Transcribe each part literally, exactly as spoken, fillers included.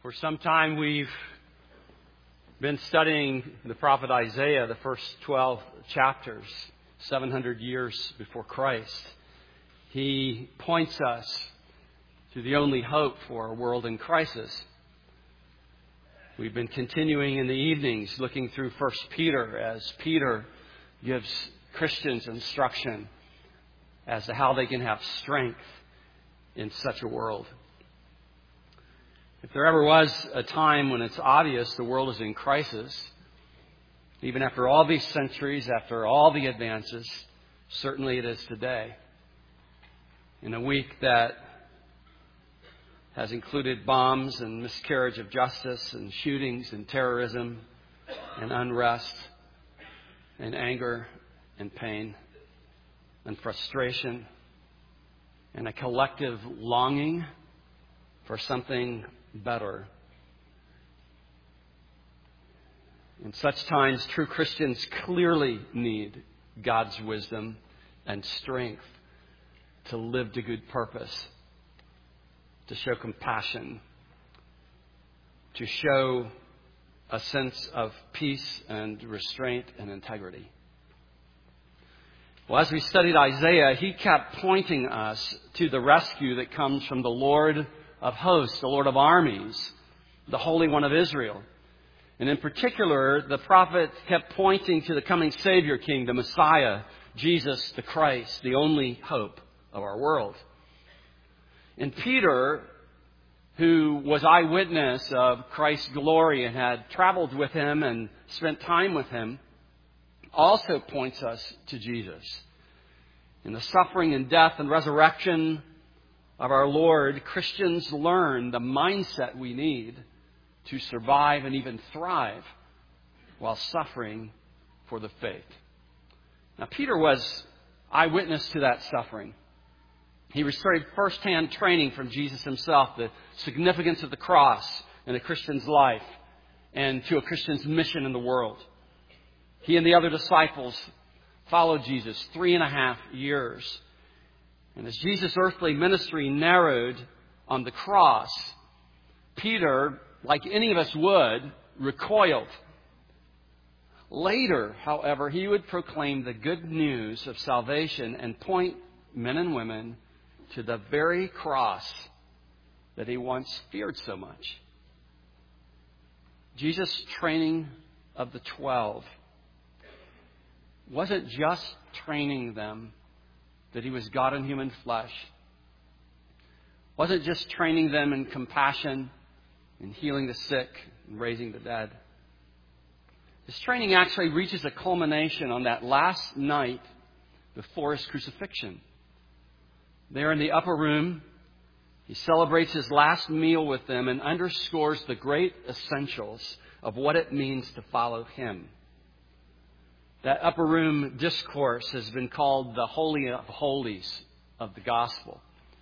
For some time we've been studying the prophet Isaiah, the first twelve chapters, seven hundred years before Christ. He points us to the only hope for a world in crisis. We've been continuing in the evenings looking through First Peter as Peter gives Christians instruction as to how they can have strength in such a world. If there ever was a time when it's obvious the world is in crisis, even after all these centuries, after all the advances, certainly it is today. In a week that has included bombs and miscarriage of justice and shootings and terrorism and unrest and anger and pain and frustration and a collective longing for something better. In such times, true Christians clearly need God's wisdom and strength to live to good purpose, to show compassion, to show a sense of peace and restraint and integrity. Well, as we studied Isaiah, he kept pointing us to the rescue that comes from the Lord of hosts, the Lord of armies, the Holy One of Israel. And in particular, the prophet kept pointing to the coming Savior King, the Messiah, Jesus the Christ, the only hope of our world. And Peter, who was eyewitness of Christ's glory and had traveled with him and spent time with him, also points us to Jesus. In the suffering and death and resurrection of our Lord, Christians learn the mindset we need to survive and even thrive while suffering for the faith. Now, Peter was eyewitness to that suffering. He received firsthand training from Jesus himself, the significance of the cross in a Christian's life and to a Christian's mission in the world. He and the other disciples followed Jesus three and a half years. And as Jesus' earthly ministry narrowed on the cross, Peter, like any of us would, recoiled. Later, however, he would proclaim the good news of salvation and point men and women to the very cross that he once feared so much. Jesus' training of the twelve wasn't just training them that he was God in human flesh. Wasn't just training them in compassion, in healing the sick, and raising the dead. His training actually reaches a culmination on that last night before his crucifixion. There in the upper room, he celebrates his last meal with them and underscores the great essentials of what it means to follow him. That upper room discourse has been called the Holy of Holies of the Gospel.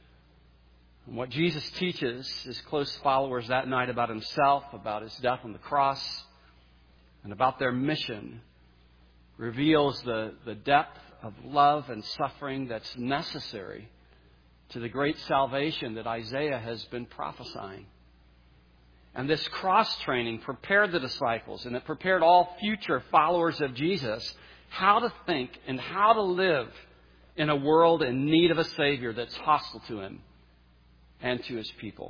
And what Jesus teaches his close followers that night about himself, about his death on the cross, and about their mission reveals the, the depth of love and suffering that's necessary to the great salvation that Isaiah has been prophesying. And this cross training prepared the disciples, and it prepared all future followers of Jesus how to think and how to live in a world in need of a Savior that's hostile to him and to his people.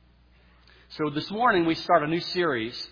So this morning we start a new series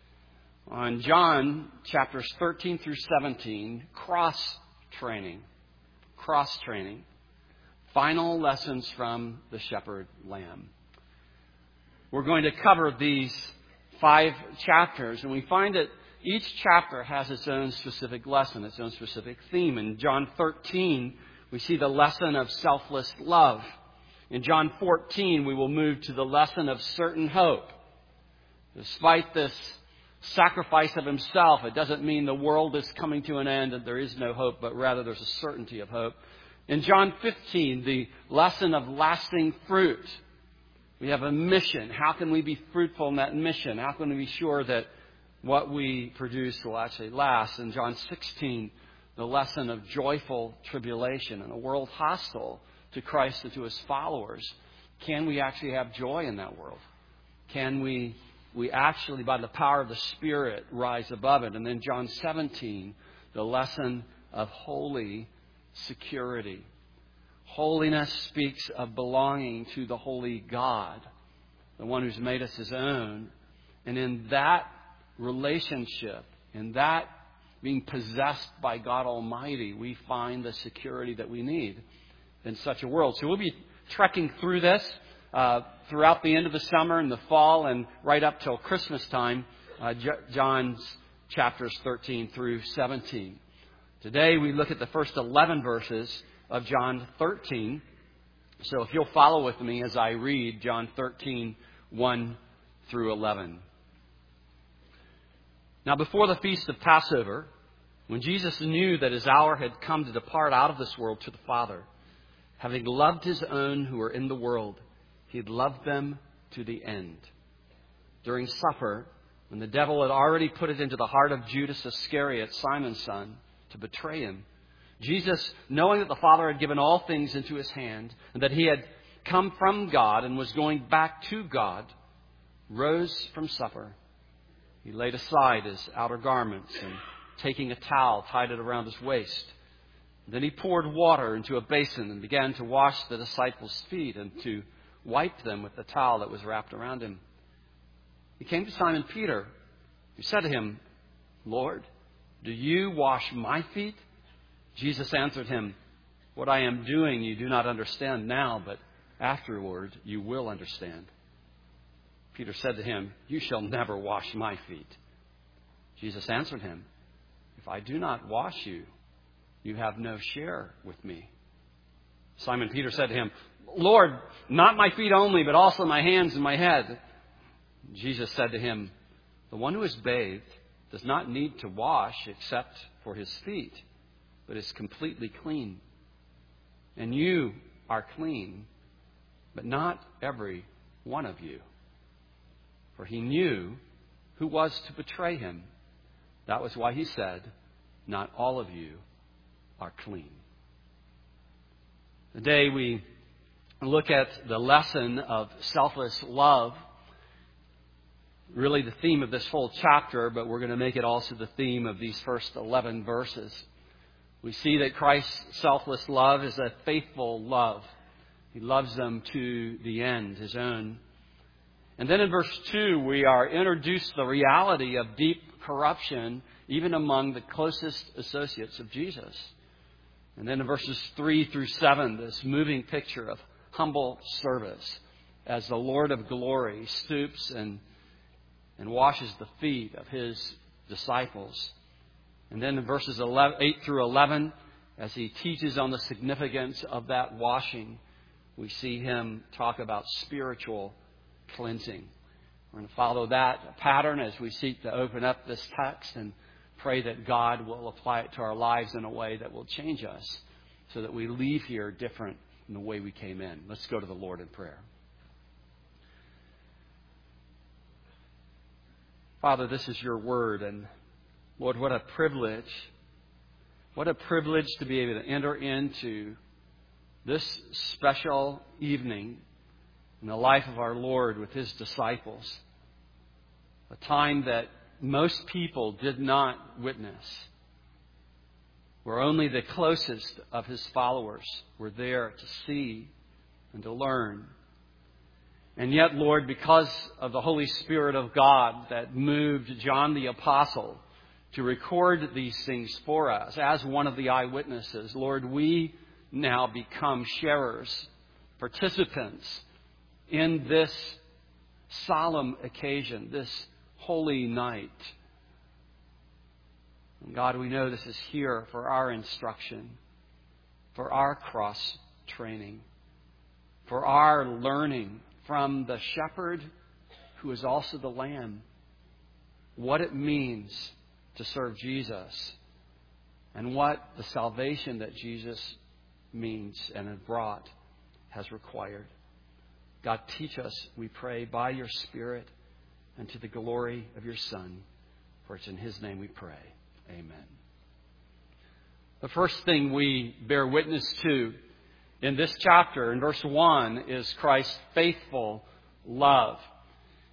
on John chapters thirteen through seventeen, cross training. Cross training. Final lessons from the shepherd lamb. We're going to cover these five chapters, and we find that each chapter has its own specific lesson, its own specific theme. In John thirteen, we see the lesson of selfless love. In John fourteen, we will move to the lesson of certain hope. Despite this sacrifice of himself, it doesn't mean the world is coming to an end and there is no hope, but rather there's a certainty of hope. In John fifteen, the lesson of lasting fruit. We have a mission. How can we be fruitful in that mission? How can we be sure that what we produce will actually last? In John sixteen, the lesson of joyful tribulation in a world hostile to Christ and to his followers. Can we actually have joy in that world? Can we we actually, by the power of the Spirit, rise above it. And then John seventeen, the lesson of holy security. Holiness speaks of belonging to the holy God, the one who's made us His own. And in that relationship, in that being possessed by God Almighty, we find the security that we need in such a world. So we'll be trekking through this uh, throughout the end of the summer and the fall and right up till Christmas time, uh, J- John's chapters thirteen through seventeen. Today we look at the first eleven verses of John thirteen. So if you'll follow with me as I read John thirteen, one through eleven. Now before the feast of Passover, when Jesus knew that His hour had come to depart out of this world to the Father, having loved His own who were in the world, He had loved them to the end. During supper, when the devil had already put it into the heart of Judas Iscariot, Simon's son, to betray Him, Jesus, knowing that the Father had given all things into His hand, and that He had come from God and was going back to God, rose from supper. He laid aside His outer garments and, taking a towel, tied it around His waist. Then He poured water into a basin and began to wash the disciples' feet and to wipe them with the towel that was wrapped around Him. He came to Simon Peter, who said to Him, "Lord, do you wash my feet?" Jesus answered him, "What I am doing you do not understand now, but afterward you will understand." Peter said to Him, "You shall never wash my feet." Jesus answered him, "If I do not wash you, you have no share with me." Simon Peter said to Him, "Lord, not my feet only, but also my hands and my head." Jesus said to him, "The one who is bathed does not need to wash except for his feet, but is completely clean. And you are clean, but not every one of you." For He knew who was to betray Him. That was why He said, "Not all of you are clean." Today we look at the lesson of selfless love. Really the theme of this whole chapter, but we're going to make it also the theme of these first eleven verses. We see that Christ's selfless love is a faithful love. He loves them to the end, His own. And then in verse two, we are introduced to the reality of deep corruption, even among the closest associates of Jesus. And then in verses three through seven, this moving picture of humble service as the Lord of glory stoops and, and washes the feet of His disciples. And then in verses eight through eleven, as He teaches on the significance of that washing, we see Him talk about spiritual cleansing. We're going to follow that pattern as we seek to open up this text and pray that God will apply it to our lives in a way that will change us so that we leave here different than the way we came in. Let's go to the Lord in prayer. Father, this is Your word, and Lord, what a privilege, what a privilege to be able to enter into this special evening in the life of our Lord with His disciples. A time that most people did not witness, where only the closest of His followers were there to see and to learn. And yet, Lord, because of the Holy Spirit of God that moved John the Apostle to record these things for us as one of the eyewitnesses, Lord, we now become sharers, participants in this solemn occasion, this holy night. And God, we know this is here for our instruction, for our cross training, for our learning from the shepherd who is also the lamb, what it means to serve Jesus and what the salvation that Jesus means and has brought has required. God, teach us, we pray, by Your Spirit and to the glory of Your Son. For it's in His name we pray. Amen. The first thing we bear witness to in this chapter, in verse one, is Christ's faithful love.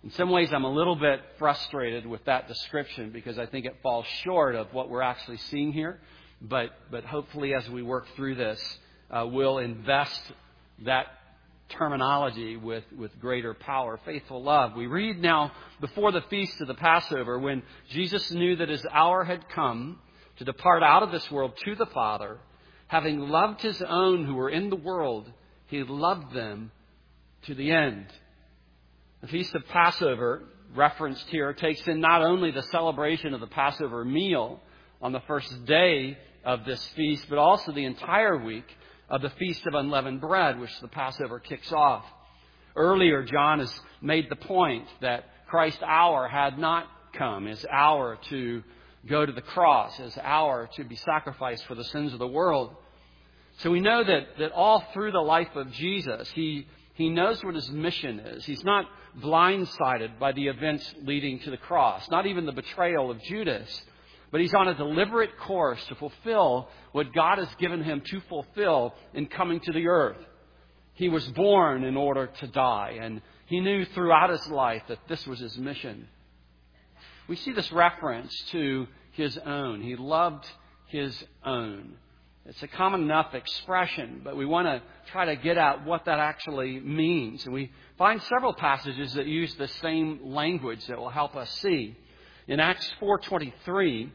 In some ways, I'm a little bit frustrated with that description because I think it falls short of what we're actually seeing here. But but hopefully, as we work through this, uh, we'll invest that terminology with, with greater power. Faithful love. We read now before the feast of the Passover, when Jesus knew that his hour had come to depart out of this world to the Father, having loved his own who were in the world, he loved them to the end. The Feast of Passover, referenced here, takes in not only the celebration of the Passover meal on the first day of this feast, but also the entire week of the Feast of Unleavened Bread, which the Passover kicks off. Earlier, John has made the point that Christ's hour had not come, his hour to go to the cross, his hour to be sacrificed for the sins of the world. So we know that, that all through the life of Jesus, he, he knows what his mission is. He's not blindsided by the events leading to the cross, not even the betrayal of Judas. But he's on a deliberate course to fulfill what God has given him to fulfill in coming to the earth. He was born in order to die, and he knew throughout his life that this was his mission. We see this reference to his own. He loved his own. It's a common enough expression, but we want to try to get at what that actually means. And we find several passages that use the same language that will help us see. In Acts four twenty-three,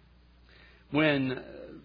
when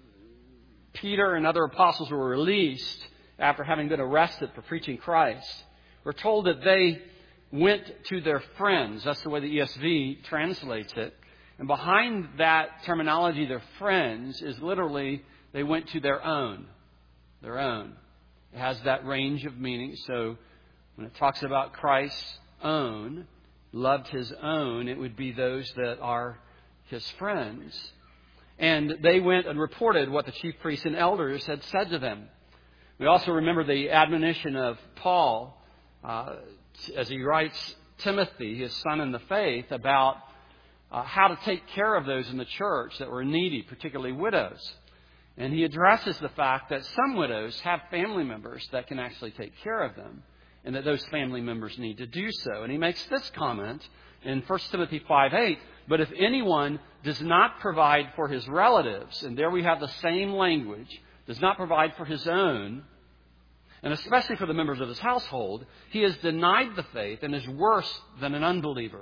Peter and other apostles were released after having been arrested for preaching Christ, we're told that they went to their friends. That's the way the E S V translates it. And behind that terminology, their friends, is literally they went to their own. Their own. It has that range of meaning. So when it talks about Christ's own, loved his own, it would be those that are his friends. And they went and reported what the chief priests and elders had said to them. We also remember the admonition of Paul uh, as he writes Timothy, his son in the faith, about uh, how to take care of those in the church that were needy, particularly widows. And he addresses the fact that some widows have family members that can actually take care of them, and that those family members need to do so. And he makes this comment in First Timothy five eight, but if anyone does not provide for his relatives, and there we have the same language, does not provide for his own, and especially for the members of his household, he has denied the faith and is worse than an unbeliever.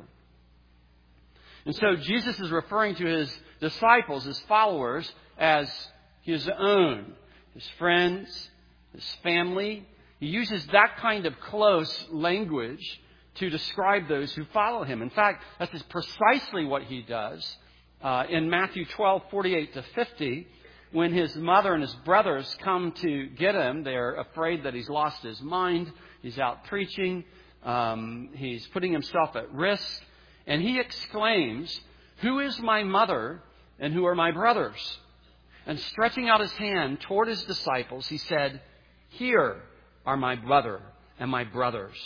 And so Jesus is referring to his disciples, his followers, as his own, his friends, his family. He uses that kind of close language to describe those who follow him. In fact, that is precisely what he does uh, in Matthew twelve forty-eight to fifty. When his mother and his brothers come to get him, they're afraid that he's lost his mind. He's out preaching. Um, he's putting himself at risk. And he exclaims, "Who is my mother and who are my brothers?" And stretching out his hand toward his disciples, he said, "Here are my brother and my brothers.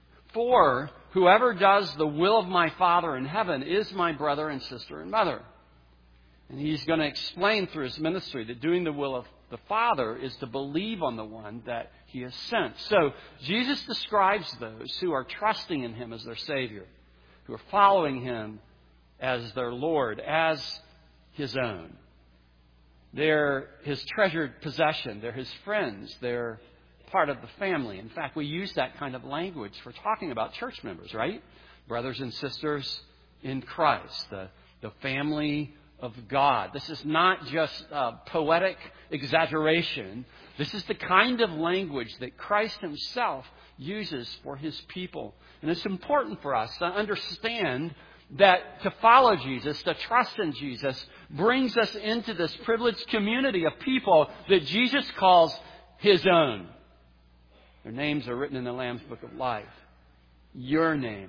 For whoever does the will of my Father in heaven is my brother and sister and mother." And he's going to explain through his ministry that doing the will of the Father is to believe on the one that he has sent. So Jesus describes those who are trusting in him as their Savior, who are following him as their Lord, as his own. They're his treasured possession. They're his friends. They're part of the family. In fact, we use that kind of language for talking about church members, right? Brothers and sisters in Christ, the, the family of God. This is not just uh, poetic exaggeration. This is the kind of language that Christ himself uses for his people. And it's important for us to understand that to follow Jesus, to trust in Jesus, brings us into this privileged community of people that Jesus calls his own. Their names are written in the Lamb's Book of Life. Your name.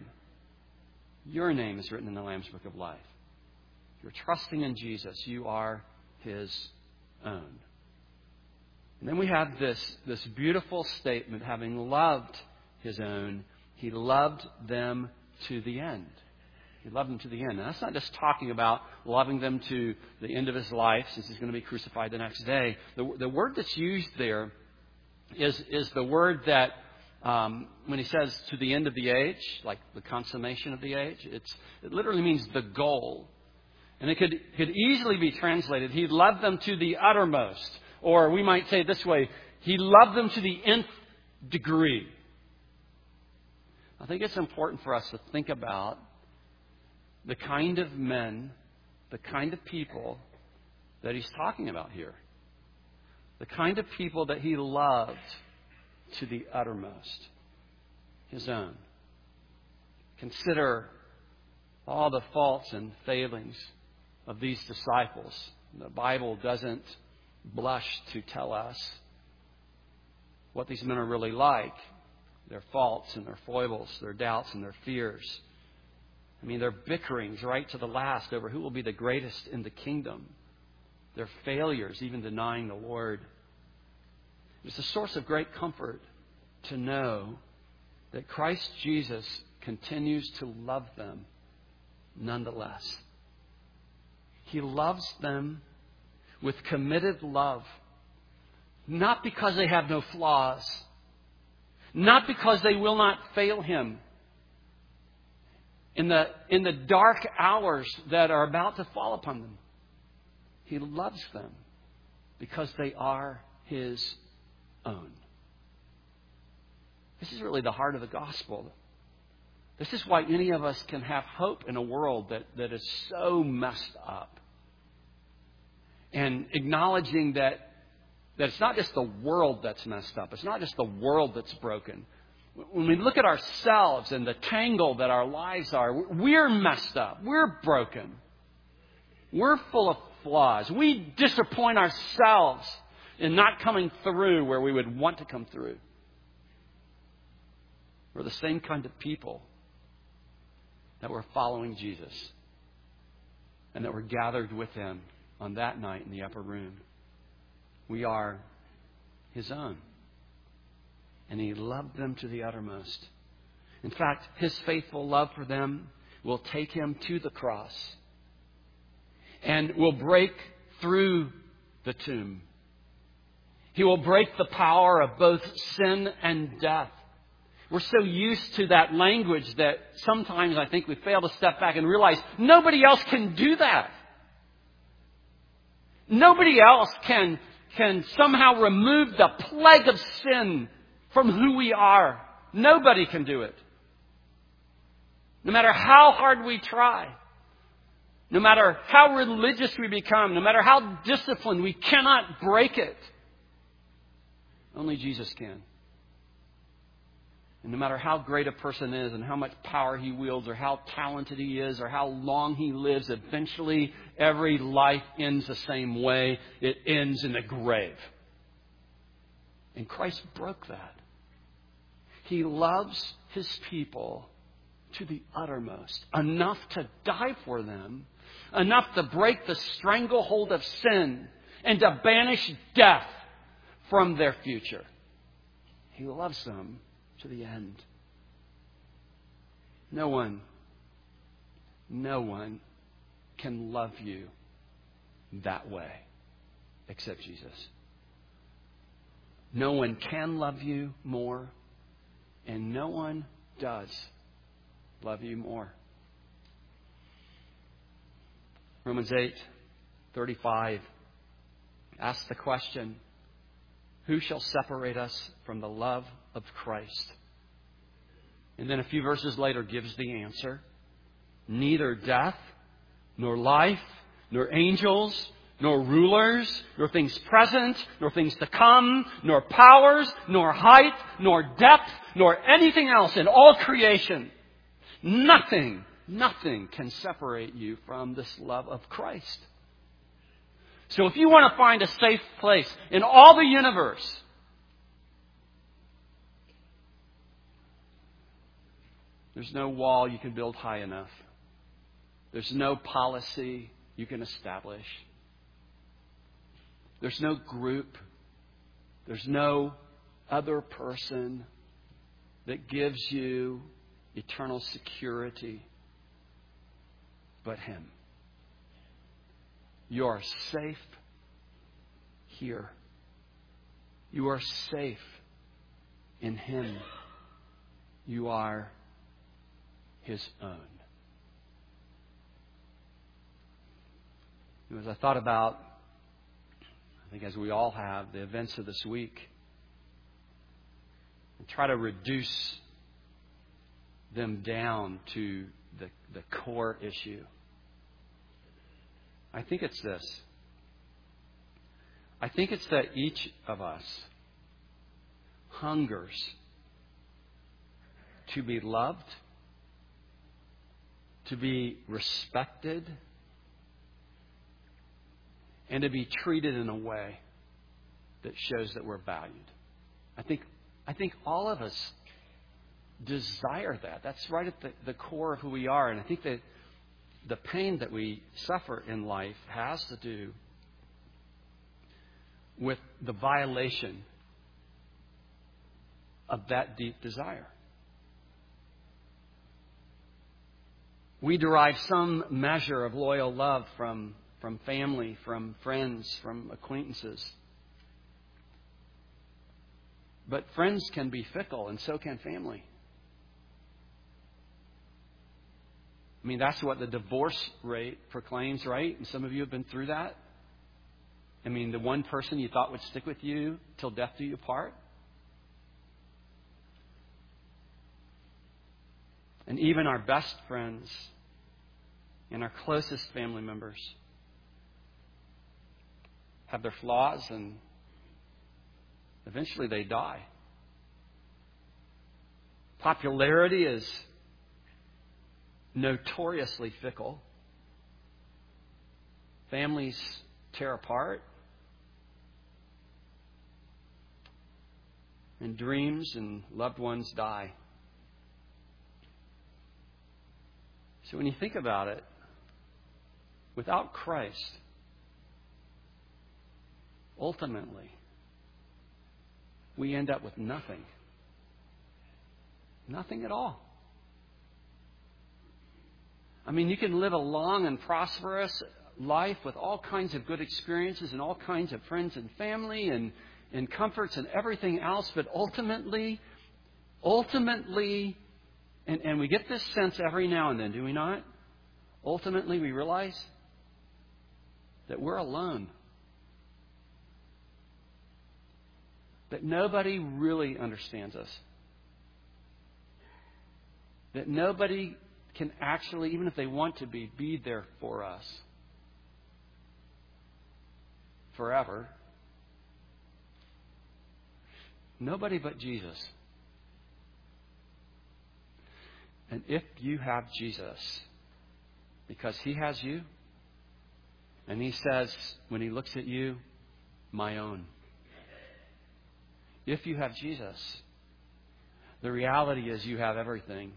Your name is written in the Lamb's Book of Life. If you're trusting in Jesus, you are his own. And then we have this, this beautiful statement, having loved his own, he loved them to the end. He loved them to the end. Now, that's not just talking about loving them to the end of his life, since he's going to be crucified the next day. The, the word that's used there is, is the word that Um, when he says to the end of the age, like the consummation of the age, it's, it literally means the goal. And it could, could easily be translated, He loved them to the uttermost. Or we might say it this way, He loved them to the nth degree. I think it's important for us to think about the kind of men, the kind of people that He's talking about here. The kind of people that He loved to the uttermost. His own. Consider all the faults and failings of these disciples. The Bible doesn't blush to tell us what these men are really like. Their faults and their foibles, their doubts and their fears. I mean, their bickerings right to the last over who will be the greatest in the kingdom. Their failures, even denying the Lord. It's a source of great comfort to know that Christ Jesus continues to love them nonetheless. He loves them with committed love. Not because they have no flaws. Not because they will not fail Him. In the, in the dark hours that are about to fall upon them. He loves them because they are His own. This is really the heart of the gospel. This is why any of us can have hope in a world that, that is so messed up. And acknowledging that, that it's not just the world that's messed up. It's not just the world that's broken. When we look at ourselves and the tangle that our lives are, we're messed up. We're broken. We're full of flaws. We disappoint ourselves in not coming through where we would want to come through. We're the same kind of people that were following Jesus and that were gathered with Him on that night in the upper room. We are His own. And He loved them to the uttermost. In fact, His faithful love for them will take Him to the cross and will break through the tomb. He will break the power of both sin and death. We're so used to that language that sometimes I think we fail to step back and realize nobody else can do that. Nobody else can, can somehow remove the plague of sin from who we are. Nobody can do it. No matter how hard we try. No matter how religious we become. No matter how disciplined, we cannot break it. Only Jesus can. And no matter how great a person is and how much power he wields or how talented he is or how long he lives, eventually every life ends the same way. It ends in the grave. And Christ broke that. He loves His people to the uttermost. Enough to die for them. Enough to break the stranglehold of sin and to banish death from their future. He loves them to the end. No one, no one can love you that way except Jesus. No one can love you more, and no one does love you more. Romans eight thirty-five asks the question, who shall separate us from the love of Christ? And then a few verses later gives the answer. Neither death, nor life, nor angels, nor rulers, nor things present, nor things to come, nor powers, nor height, nor depth, nor anything else in all creation. Nothing, nothing can separate you from this love of Christ. So if you want to find a safe place in all the universe, there's no wall you can build high enough. There's no policy you can establish. There's no group. There's no other person that gives you eternal security but Him. You are safe here. You are safe in Him. You are His own. As I thought about, I think as we all have, the events of this week, and try to reduce them down to the, the core issue, I think it's this. I think it's that each of us hungers to be loved, to be respected, and to be treated in a way that shows that we're valued. I think I think all of us desire that. That's right at the, the core of who we are. And I think that the pain that we suffer in life has to do with the violation of that deep desire. We derive some measure of loyal love from From family, from friends, from acquaintances. But friends can be fickle, and so can family. I mean, that's what the divorce rate proclaims, right? And some of you have been through that. I mean, the one person you thought would stick with you till death do you apart. And even our best friends and our closest family members have their flaws, and eventually they die. Popularity is notoriously fickle. Families tear apart. And dreams and loved ones die. So when you think about it, without Christ, ultimately, we end up with nothing. Nothing at all. I mean, you can live a long and prosperous life with all kinds of good experiences and all kinds of friends and family and, and comforts and everything else, but ultimately, ultimately, and, and we get this sense every now and then, do we not? Ultimately, we realize that we're alone. That nobody really understands us. That nobody can actually, even if they want to be, be there for us forever. Nobody but Jesus. And if you have Jesus, because He has you, and He says, when He looks at you, my own. If you have Jesus, the reality is you have everything.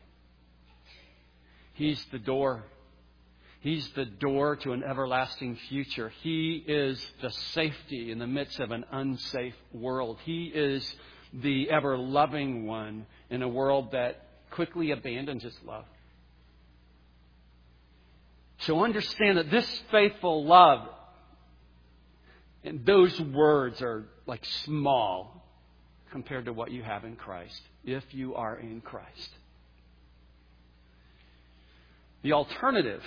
He's the door. He's the door to an everlasting future. He is the safety in the midst of an unsafe world. He is the ever-loving one in a world that quickly abandons its love. So understand that this faithful love, and those words are like small compared to what you have in Christ, if you are in Christ. The alternative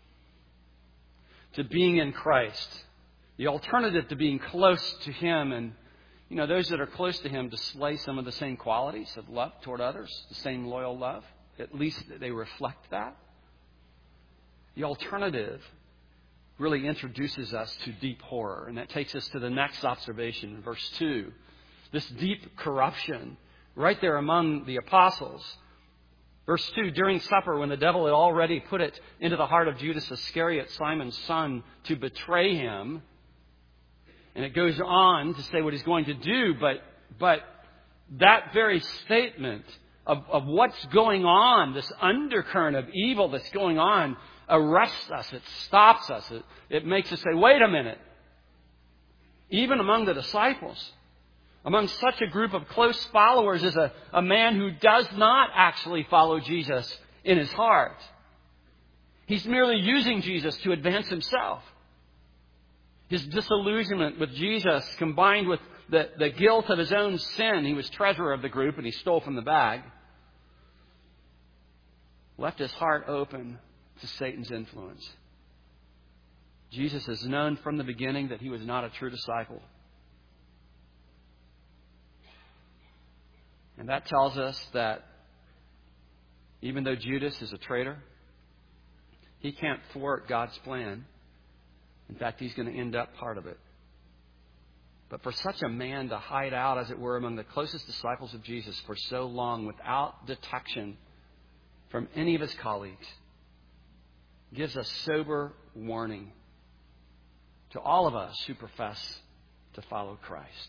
to being in Christ, the alternative to being close to Him, and you know, those that are close to Him display some of the same qualities of love toward others, the same loyal love. At least they reflect that. The alternative really introduces us to deep horror, and that takes us to the next observation in verse two. This deep corruption right there among the apostles. Verse two, during supper, when the devil had already put it into the heart of Judas Iscariot, Simon's son, to betray Him. And it goes on to say what He's going to do, but but that very statement of, of what's going on, this undercurrent of evil that's going on, arrests us. It stops us. It, it makes us say, wait a minute. Even among the disciples, among such a group of close followers is a, a man who does not actually follow Jesus in his heart. He's merely using Jesus to advance himself. His disillusionment with Jesus, combined with the, the guilt of his own sin — he was treasurer of the group and he stole from the bag left his heart open to Satan's influence. Jesus has known from the beginning that he was not a true disciple. And that tells us that even though Judas is a traitor, he can't thwart God's plan. In fact, he's going to end up part of it. But for such a man to hide out, as it were, among the closest disciples of Jesus for so long without detection from any of his colleagues gives a sober warning to all of us who profess to follow Christ.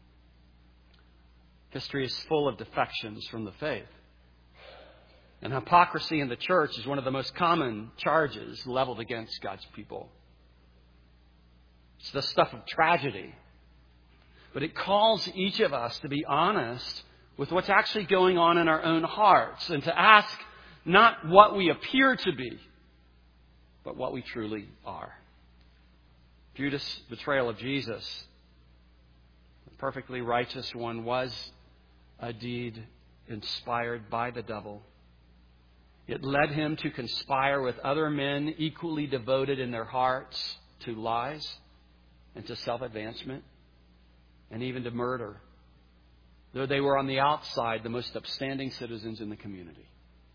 History is full of defections from the faith. And hypocrisy in the church is one of the most common charges leveled against God's people. It's the stuff of tragedy. But it calls each of us to be honest with what's actually going on in our own hearts and to ask not what we appear to be, but what we truly are. Judas' betrayal of Jesus, the perfectly righteous one, was a deed inspired by the devil. It led him to conspire with other men equally devoted in their hearts to lies and to self-advancement and even to murder, though they were on the outside the most upstanding citizens in the community.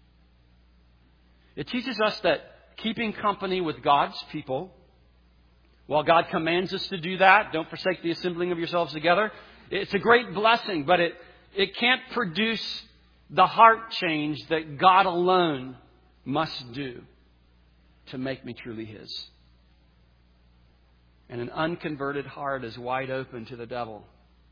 It teaches us that keeping company with God's people, while God commands us to do that, don't forsake the assembling of yourselves together, it's a great blessing, but it, it can't produce the heart change that God alone must do to make me truly His. And an unconverted heart is wide open to the devil.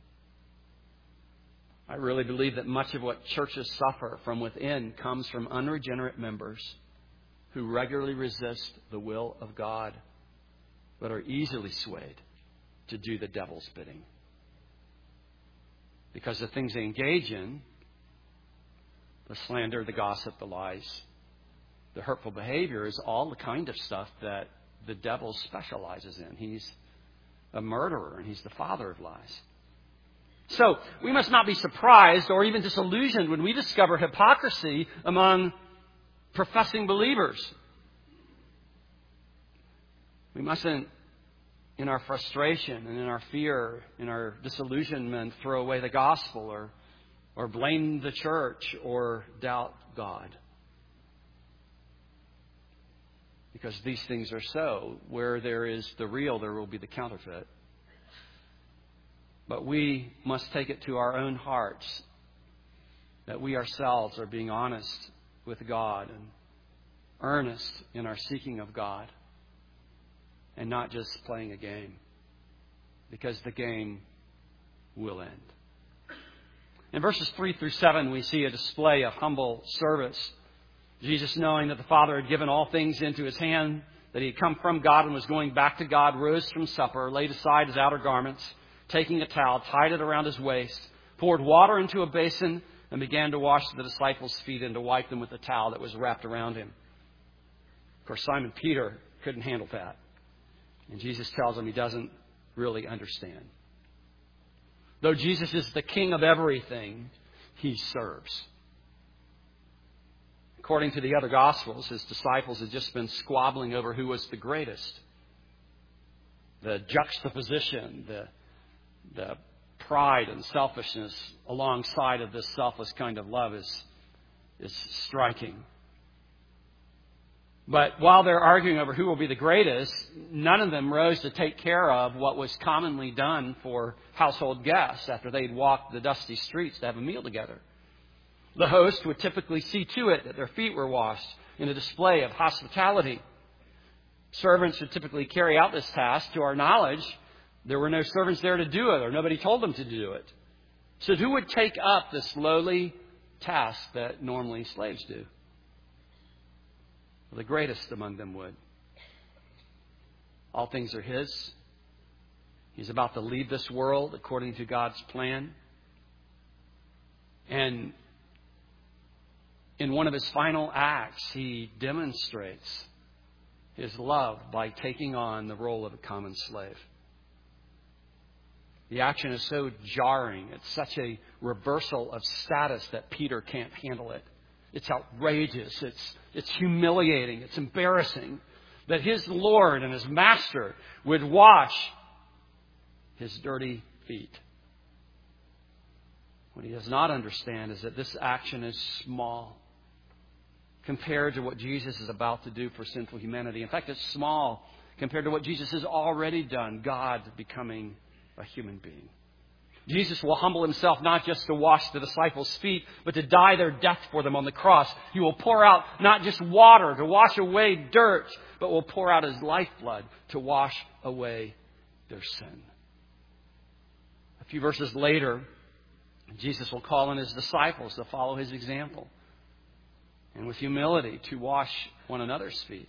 I really believe that much of what churches suffer from within comes from unregenerate members who regularly resist the will of God, but are easily swayed to do the devil's bidding. Because the things they engage in, the slander, the gossip, the lies, the hurtful behavior, is all the kind of stuff that the devil specializes in. He's a murderer and he's the father of lies. So we must not be surprised or even disillusioned when we discover hypocrisy among professing believers. We mustn't, in our frustration and in our fear, in our disillusionment, throw away the gospel or, or blame the church or doubt God. Because these things are so. Where there is the real, there will be the counterfeit. But we must take it to our own hearts that we ourselves are being honest with God and earnest in our seeking of God and not just playing a game, because the game will end. In verses three through seven, we see a display of humble service. Jesus, knowing that the Father had given all things into His hand, that He had come from God and was going back to God, rose from supper, laid aside His outer garments, taking a towel, tied it around His waist, poured water into a basin, and began to wash the disciples' feet and to wipe them with the towel that was wrapped around Him. Of course, Simon Peter couldn't handle that. And Jesus tells him he doesn't really understand. Though Jesus is the King of everything, He serves. According to the other Gospels, His disciples had just been squabbling over who was the greatest. The juxtaposition, the, the pride and selfishness alongside of this selfless kind of love is, is striking. But while they're arguing over who will be the greatest, none of them rose to take care of what was commonly done for household guests after they'd walked the dusty streets to have a meal together. The host would typically see to it that their feet were washed in a display of hospitality. Servants would typically carry out this task. To our knowledge, there were no servants there to do it, or nobody told them to do it. So who would take up this lowly task that normally slaves do? Well, the greatest among them would. All things are His. He's about to leave this world according to God's plan. And in one of His final acts, He demonstrates His love by taking on the role of a common slave. The action is so jarring. It's such a reversal of status that Peter can't handle it. It's outrageous. It's, it's humiliating. It's embarrassing that his Lord and his Master would wash his dirty feet. What he does not understand is that this action is small compared to what Jesus is about to do for sinful humanity. In fact, it's small compared to what Jesus has already done, God becoming a human being. Jesus will humble himself not just to wash the disciples' feet, but to die their death for them on the cross. He will pour out not just water to wash away dirt, but will pour out his lifeblood to wash away their sin. A few verses later, Jesus will call on his disciples to follow his example and with humility to wash one another's feet.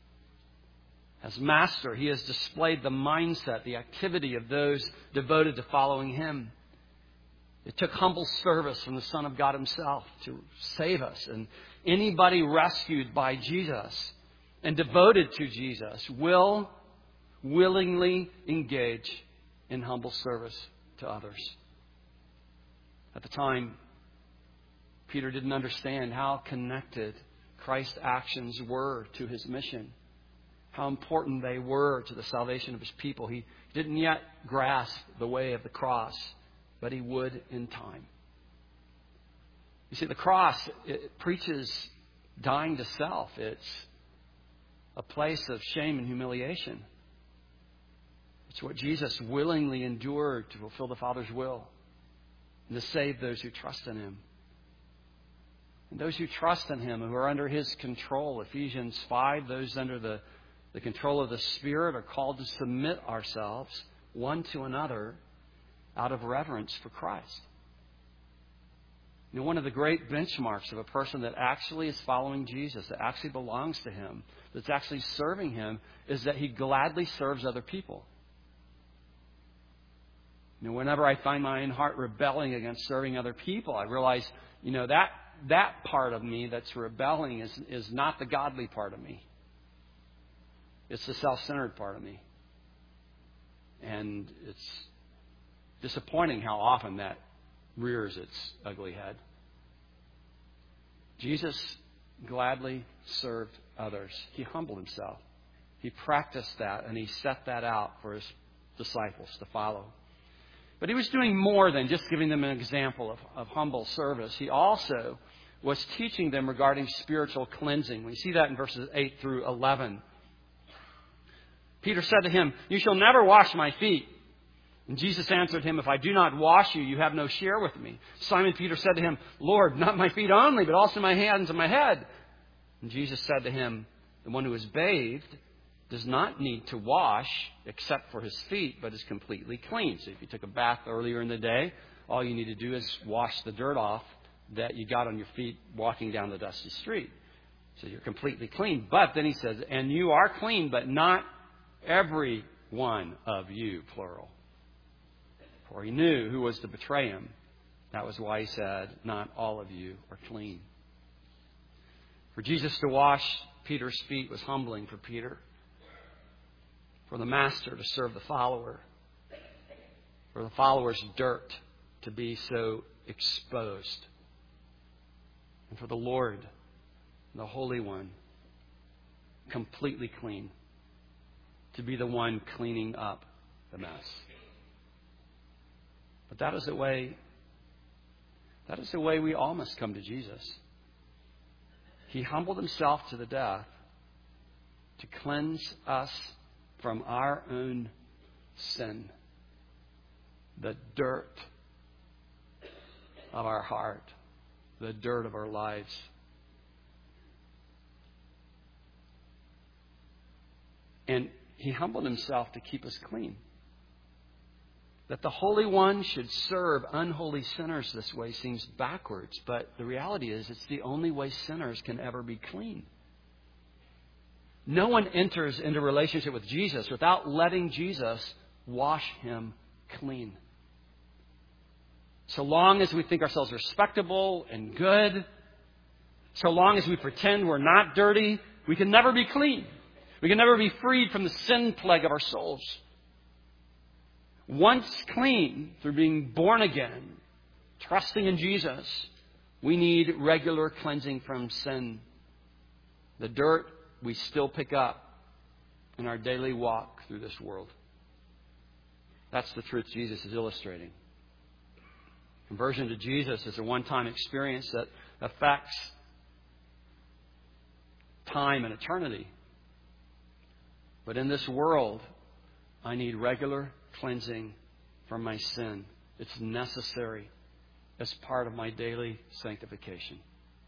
As Master, he has displayed the mindset, the activity of those devoted to following him. It took humble service from the Son of God himself to save us. And anybody rescued by Jesus and devoted to Jesus will willingly engage in humble service to others. At the time, Peter didn't understand how connected Christ's actions were to his mission, how important they were to the salvation of his people. He didn't yet grasp the way of the cross, but he would in time. You see, the cross, it preaches dying to self. It's a place of shame and humiliation. It's what Jesus willingly endured to fulfill the Father's will and to save those who trust in him. And those who trust in him, who are under his control, Ephesians five, those under the, the control of the Spirit are called to submit ourselves one to another out of reverence for Christ. You know, one of the great benchmarks of a person that actually is following Jesus, that actually belongs to him, that's actually serving him, is that he gladly serves other people. You know, whenever I find my own heart rebelling against serving other people, I realize, you know, that that part of me that's rebelling is, is not the godly part of me. It's the self-centered part of me. And it's disappointing how often that rears its ugly head. Jesus gladly served others. He humbled himself. He practiced that, and he set that out for his disciples to follow. But he was doing more than just giving them an example of, of humble service. He also was teaching them regarding spiritual cleansing. We see that in verses eight through eleven. Peter said to him, "You shall never wash my feet." And Jesus answered him, "If I do not wash you, you have no share with me." Simon Peter said to him, "Lord, not my feet only, but also my hands and my head." And Jesus said to him, "The one who is bathed does not need to wash except for his feet, but is completely clean." So if you took a bath earlier in the day, all you need to do is wash the dirt off that you got on your feet walking down the dusty street. So you're completely clean. But then he says, "And you are clean, but not every one of you," plural. For he knew who was to betray him. That was why he said, "Not all of you are clean." For Jesus to wash Peter's feet was humbling for Peter. For the Master to serve the follower. For the follower's dirt to be so exposed. And for the Lord, the Holy One, completely clean, to be the one cleaning up the mess. But that is the way, that is the way we all must come to Jesus. He humbled himself to the death to cleanse us from our own sin, the dirt of our heart, the dirt of our lives. And he humbled himself to keep us clean. That the Holy One should serve unholy sinners this way seems backwards, but the reality is it's the only way sinners can ever be clean. No one enters into relationship with Jesus without letting Jesus wash him clean. So long as we think ourselves respectable and good, so long as we pretend we're not dirty, we can never be clean. We can never be freed from the sin plague of our souls. Once clean through being born again, trusting in Jesus, We need regular cleansing from sin. The dirt we still pick up in our daily walk through this world. That's the truth Jesus is illustrating. Conversion to Jesus is a one-time experience that affects time and eternity. But in this world, I need regular cleansing from my sin. It's necessary as part of my daily sanctification.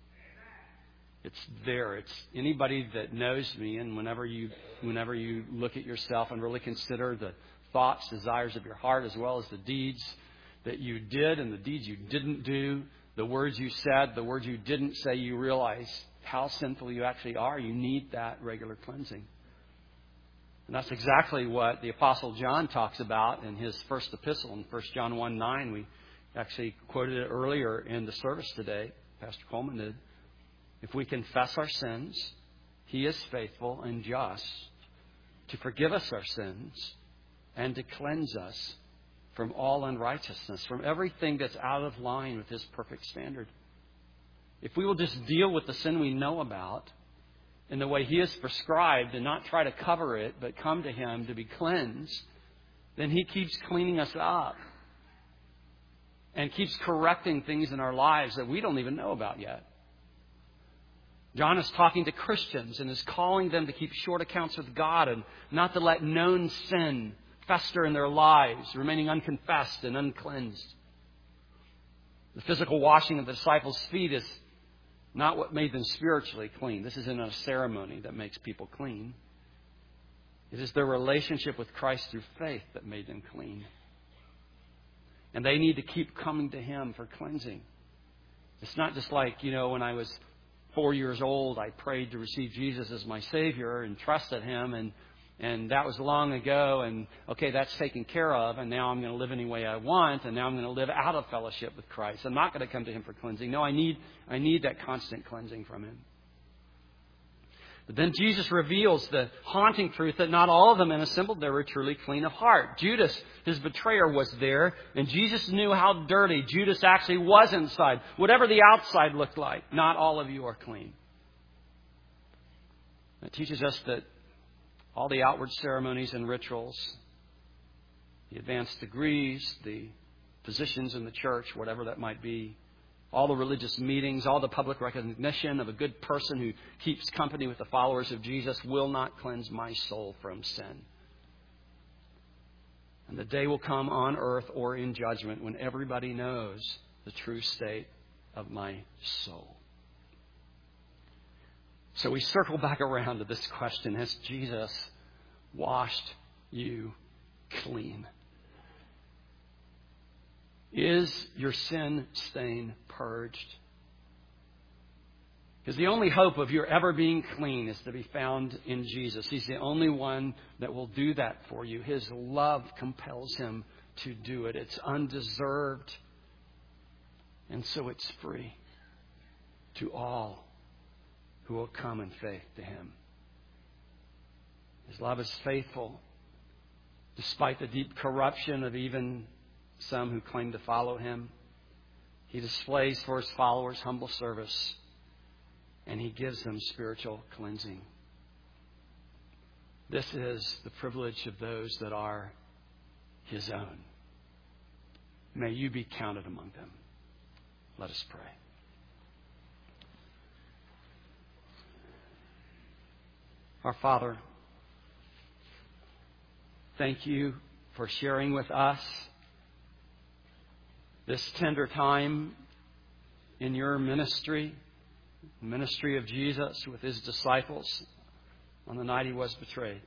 It's there. It's anybody that knows me, and whenever you whenever you look at yourself and really consider the thoughts, desires of your heart, as well as the deeds that you did and the deeds you didn't do, the words you said, the words you didn't say, you realize how sinful you actually are. You need that regular cleansing. And that's exactly what the Apostle John talks about in his first epistle in First John one nine. We actually quoted it earlier in the service today. Pastor Coleman did. If we confess our sins, He is faithful and just to forgive us our sins and to cleanse us from all unrighteousness, from everything that's out of line with His perfect standard. If we will just deal with the sin we know about in the way He has prescribed and not try to cover it, but come to Him to be cleansed, then He keeps cleaning us up and keeps correcting things in our lives that we don't even know about yet. John is talking to Christians and is calling them to keep short accounts with God and not to let known sin fester in their lives, remaining unconfessed and uncleansed. The physical washing of the disciples' feet is not what made them spiritually clean. This isn't a ceremony that makes people clean. It is their relationship with Christ through faith that made them clean. And they need to keep coming to Him for cleansing. It's not just like, you know, when I was four years old, I prayed to receive Jesus as my Savior and trusted Him, and and that was long ago, and okay, that's taken care of, and now I'm going to live any way I want, and now I'm going to live out of fellowship with Christ. I'm not going to come to Him for cleansing. No, I need I need that constant cleansing from Him. But then Jesus reveals the haunting truth that not all of the men assembled there were truly clean of heart. Judas, his betrayer, was there, and Jesus knew how dirty Judas actually was inside. Whatever the outside looked like, not all of you are clean. It teaches us that all the outward ceremonies and rituals, the advanced degrees, the positions in the church, whatever that might be, all the religious meetings, all the public recognition of a good person who keeps company with the followers of Jesus will not cleanse my soul from sin. And the day will come on earth or in judgment when everybody knows the true state of my soul. So we circle back around to this question: has Jesus washed you clean? Is your sin stain purged? Because the only hope of your ever being clean is to be found in Jesus. He's the only one that will do that for you. His love compels Him to do it. It's undeserved, and so it's free to all who will come in faith to Him. His love is faithful, despite the deep corruption of even some who claim to follow Him. He displays for His followers humble service, and He gives them spiritual cleansing. This is the privilege of those that are His own. May you be counted among them. Let us pray. Our Father, thank You for sharing with us this tender time in Your ministry, the ministry of Jesus with His disciples on the night He was betrayed.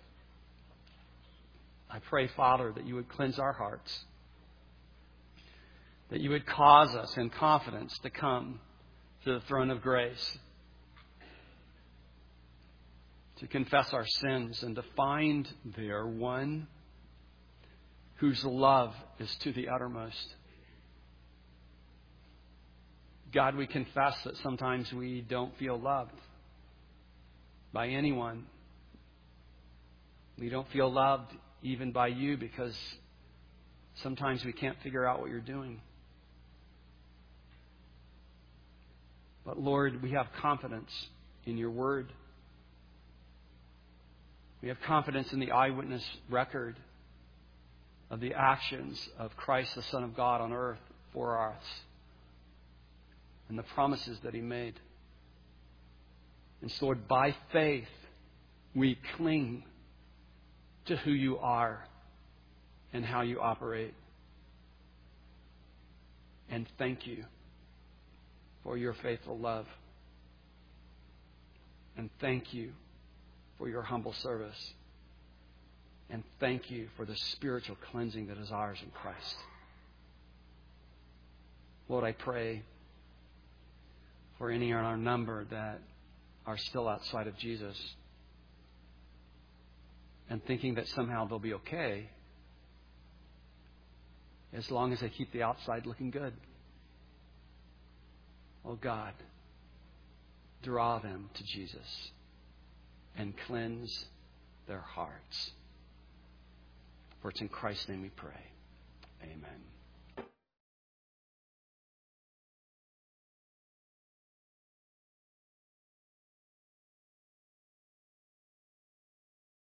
I pray, Father, that You would cleanse our hearts, that You would cause us in confidence to come to the throne of grace, to confess our sins and to find there one whose love is to the uttermost. God, we confess that sometimes we don't feel loved by anyone. We don't feel loved even by You because sometimes we can't figure out what You're doing. But Lord, we have confidence in your word. We have confidence in the eyewitness record of the actions of Christ, the Son of God, on earth for us and the promises that he made. And so, Lord, by faith, we cling to who you are and how you operate. And thank you for your faithful love. And thank you for your humble service. And thank you for the spiritual cleansing that is ours in Christ. Lord, I pray for any in our number that are still outside of Jesus and thinking that somehow they'll be okay as long as they keep the outside looking good. Oh God, draw them to Jesus and cleanse their hearts. For it's in Christ's name we pray.